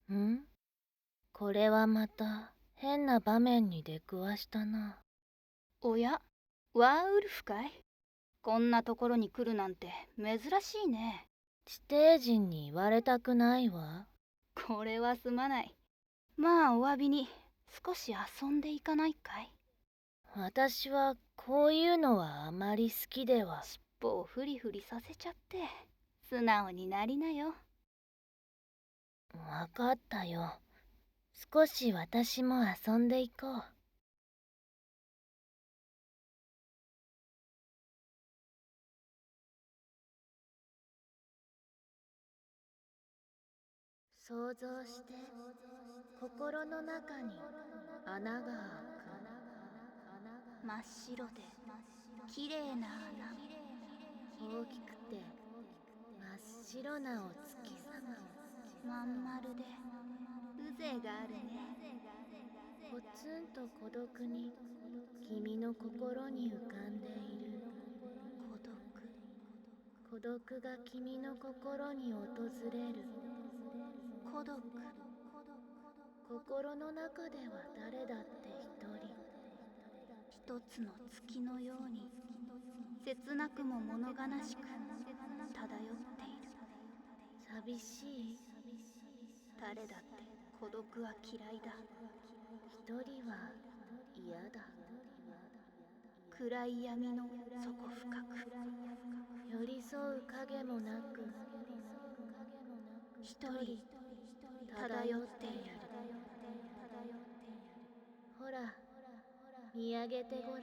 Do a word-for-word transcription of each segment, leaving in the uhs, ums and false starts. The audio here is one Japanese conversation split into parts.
ん？これはまた変な場面に出くわしたな。 おや、ワーウルフかい？こんなところに来るなんて珍しいね。 地底人に言われたくないわ。 これはすまない。まあお詫びに少し遊んでいかないかい？ 私はこういうのはあまり好きでは。 尻尾をフリフリさせちゃって素直になりなよ。 わかったよ。少し私も遊んでいこう。想像して、心の中に穴が開く。 真っ白で綺麗な穴。 大きくて真っ白なお月様を。 まん丸で風情があるね。 ポツンと孤独に君の心に浮かんでいる。 孤独。 孤独が君の心に訪れる。 孤独。 心の中では誰だって一人。 一つの月のように切なくも物悲しく漂っている。 寂しい。 誰だって孤独は嫌いだ。 一人は嫌だ。 暗い闇の底深く寄り添う影もなく一人漂っている。 ほら、見上げてごらん。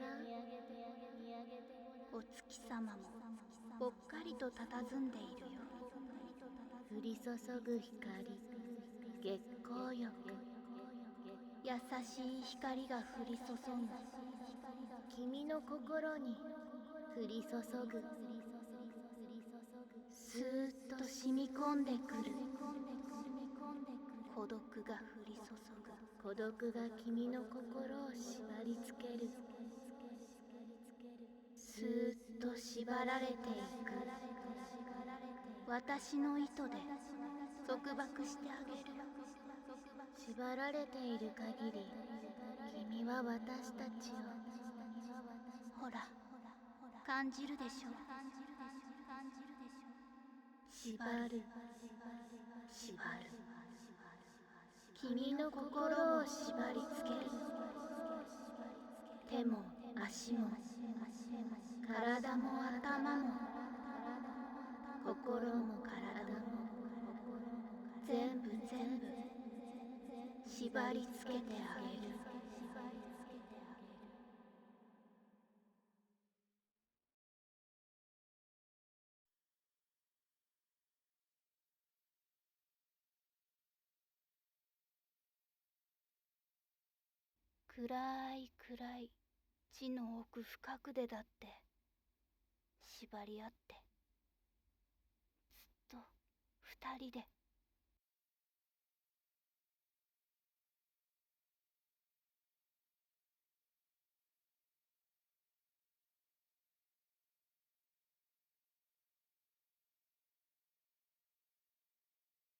お月様もぽっかりと佇んでいるよ。 降り注ぐ光、月光浴。 優しい光が降り注ぐ。 君の心に降り注ぐ。 スーッと染み込んでくる。孤独が降り注ぐ。 孤独が君の心を縛りつける。 スーッと縛られていく。私の糸で束縛してあげる。 縛られている限り、君は私たちを。 ほら、感じるでしょ。 縛る、縛る。 君の心を縛りつける。手も足も体も頭も心も体も全部全部縛りつけてあげる。暗い暗い地の奥深くでだって縛り合ってずっと二人で